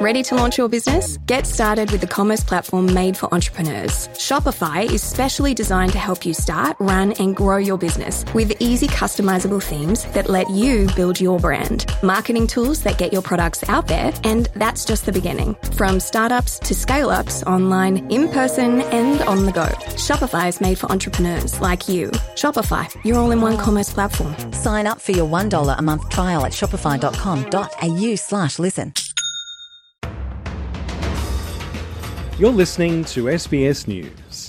Ready to launch your business? Get started with the commerce platform made for entrepreneurs. Shopify is specially designed to help you start, run and grow your business with easy customizable themes that let you build your brand, marketing tools that get your products out there, and that's just the beginning. From startups to scale-ups, online, in person and on the go. Shopify is made for entrepreneurs like you. Shopify, your all-in-one commerce platform. Sign up for your $1 a month trial at shopify.com.au/listen. You're listening to SBS News.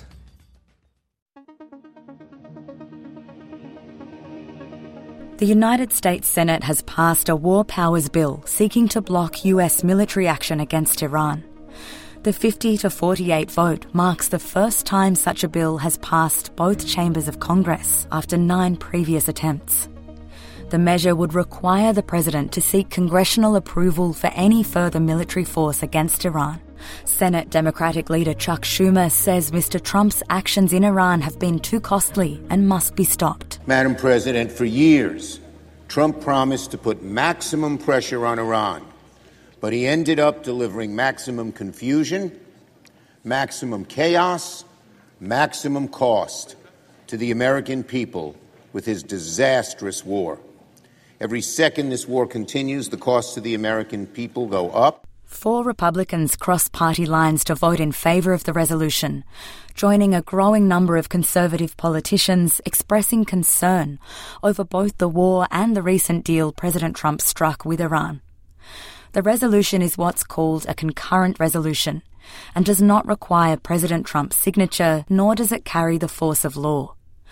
The United States Senate has passed a war powers bill seeking to block US military action against Iran. The 50-48 vote marks the first time such a bill has passed both chambers of Congress after 9 previous attempts. The measure would require the president to seek congressional approval for any further military force against Iran. Senate Democratic leader Chuck Schumer says Mr. Trump's actions in Iran have been too costly and must be stopped. Madam President, for years, Trump promised to put maximum pressure on Iran, but he ended up delivering maximum confusion, maximum chaos, maximum cost to the American people with his disastrous war. Every second this war continues, the costs to the American people go up. 4 Republicans crossed party lines to vote in favour of the resolution, joining a growing number of Conservative politicians expressing concern over both the war and the recent deal President Trump struck with Iran. The resolution is what's called a concurrent resolution and does not require President Trump's signature, nor does it carry the force of law.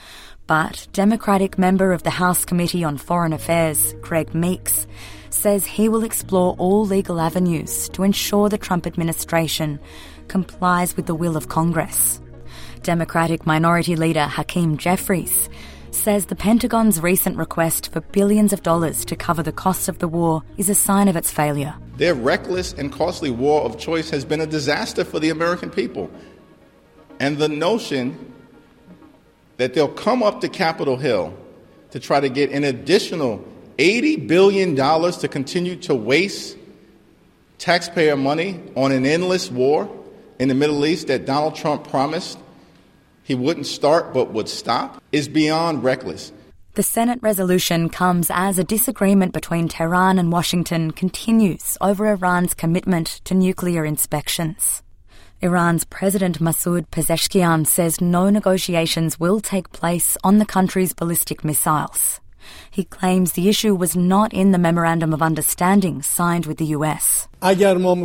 But Democratic member of the House Committee on Foreign Affairs, Greg Meeks, says he will explore all legal avenues to ensure the Trump administration complies with the will of Congress. Democratic Minority Leader Hakeem Jeffries says the Pentagon's recent request for billions of dollars to cover the costs of the war is a sign of its failure. Their reckless and costly war of choice has been a disaster for the American people. And the notion that they'll come up to Capitol Hill to try to get an additional $80 billion to continue to waste taxpayer money on an endless war in the Middle East that Donald Trump promised he wouldn't start but would stop is beyond reckless. The Senate resolution comes as a disagreement between Tehran and Washington continues over Iran's commitment to nuclear inspections. Iran's President Masoud Pezeshkian says no negotiations will take place on the country's ballistic missiles. He claims the issue was not in the Memorandum of Understanding signed with the US. I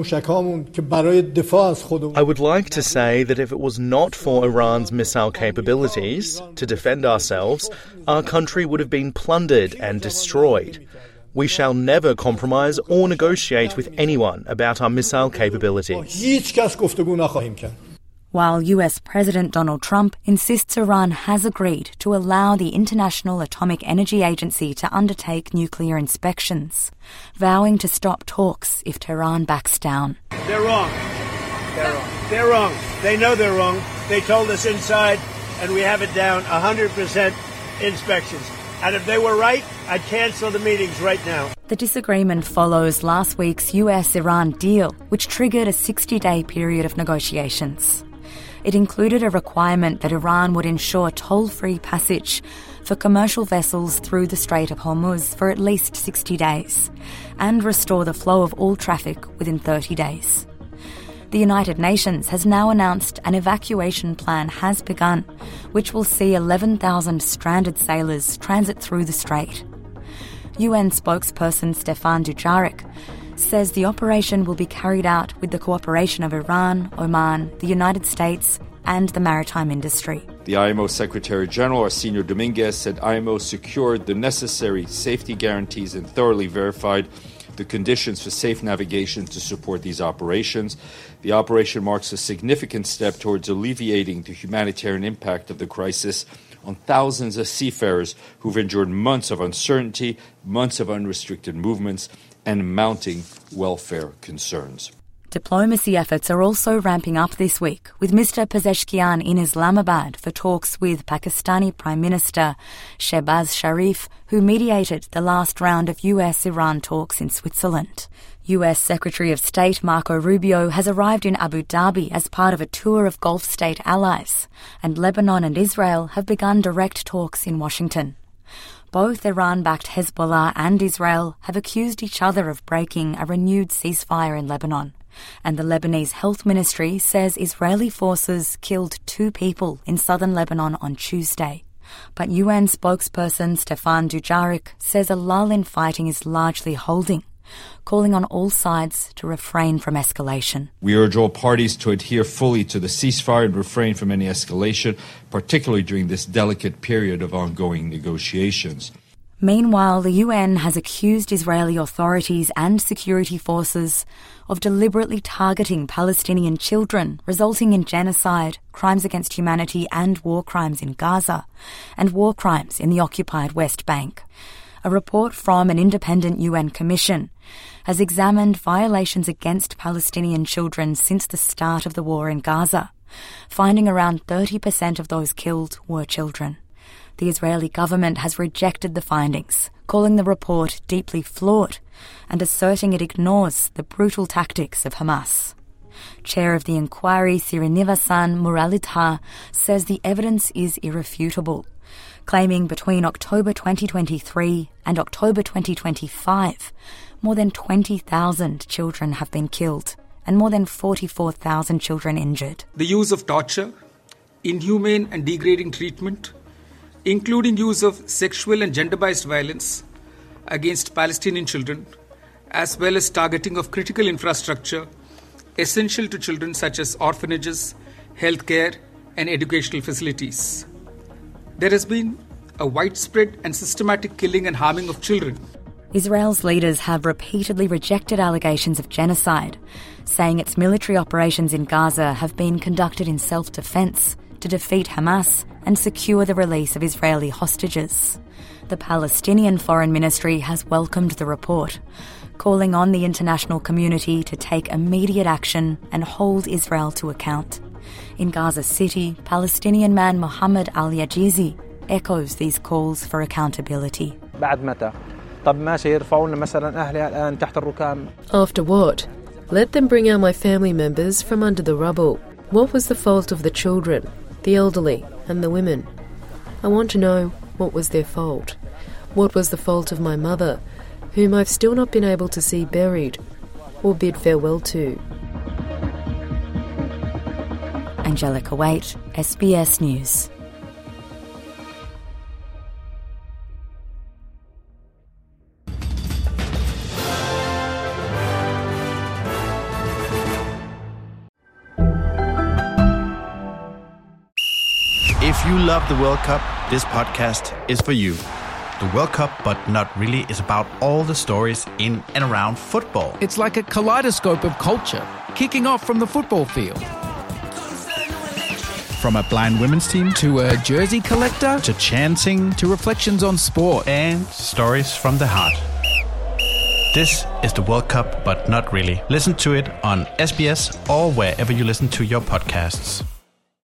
would like to say that if it was not for Iran's missile capabilities to defend ourselves, our country would have been plundered and destroyed. We shall never compromise or negotiate with anyone about our missile capabilities. While US President Donald Trump insists Iran has agreed to allow the International Atomic Energy Agency to undertake nuclear inspections, vowing to stop talks if Tehran backs down. They're wrong. They're wrong. They know they're wrong. They told us inside, and we have it down 100% inspections. And if they were right, I'd cancel the meetings right now. The disagreement follows last week's US-Iran deal, which triggered a 60-day period of negotiations. It included a requirement that Iran would ensure toll-free passage for commercial vessels through the Strait of Hormuz for at least 60 days and restore the flow of all traffic within 30 days. The United Nations has now announced an evacuation plan has begun, which will see 11,000 stranded sailors transit through the strait. UN spokesperson Stefan Dujarric says the operation will be carried out with the cooperation of Iran, Oman, the United States and the maritime industry. The IMO Secretary General, Arsenio Dominguez, said IMO secured the necessary safety guarantees and thoroughly verified the conditions for safe navigation to support these operations. The operation marks a significant step towards alleviating the humanitarian impact of the crisis on thousands of seafarers who've endured months of uncertainty, months of unrestricted movements, and mounting welfare concerns. Diplomacy efforts are also ramping up this week, with Mr. Pezeshkian in Islamabad for talks with Pakistani Prime Minister Shehbaz Sharif, who mediated the last round of US-Iran talks in Switzerland. US Secretary of State Marco Rubio has arrived in Abu Dhabi as part of a tour of Gulf state allies, and Lebanon and Israel have begun direct talks in Washington. Both Iran-backed Hezbollah and Israel have accused each other of breaking a renewed ceasefire in Lebanon, and the Lebanese Health Ministry says Israeli forces killed 2 people in southern Lebanon on Tuesday. But UN spokesperson Stefan Dujarric says a lull in fighting is largely holding, calling on all sides to refrain from escalation. We urge all parties to adhere fully to the ceasefire and refrain from any escalation, particularly during this delicate period of ongoing negotiations. Meanwhile, the UN has accused Israeli authorities and security forces of deliberately targeting Palestinian children, resulting in genocide, crimes against humanity and war crimes in Gaza, and war crimes in the occupied West Bank. A report from an independent UN commission has examined violations against Palestinian children since the start of the war in Gaza, finding around 30% of those killed were children. The Israeli government has rejected the findings, calling the report deeply flawed and asserting it ignores the brutal tactics of Hamas. Chair of the inquiry, Sirinivasan Muralidha, says the evidence is irrefutable, claiming between October 2023 and October 2025, more than 20,000 children have been killed and more than 44,000 children injured. The use of torture, inhumane and degrading treatment, including use of sexual and gender-based violence against Palestinian children, as well as targeting of critical infrastructure essential to children such as orphanages, healthcare, and educational facilities. There has been a widespread and systematic killing and harming of children. Israel's leaders have repeatedly rejected allegations of genocide, saying its military operations in Gaza have been conducted in self-defense to defeat Hamas and secure the release of Israeli hostages. The Palestinian Foreign Ministry has welcomed the report, calling on the international community to take immediate action and hold Israel to account. In Gaza City, Palestinian man Mohammed Al-Yajizi echoes these calls for accountability. After what? Let them bring out my family members from under the rubble. What was the fault of the children, the elderly, and the women? I want to know what was their fault. What was the fault of my mother, whom I've still not been able to see buried or bid farewell to? Angelica Waite, SBS News. If you love the World Cup, this podcast is for you. The World Cup, but not really, is about all the stories in and around football. It's like a kaleidoscope of culture, kicking off from the football field. From a blind women's team to a jersey collector to chanting to reflections on sport and stories from the heart. This is the World Cup, but not really. Listen to it on SBS or wherever you listen to your podcasts.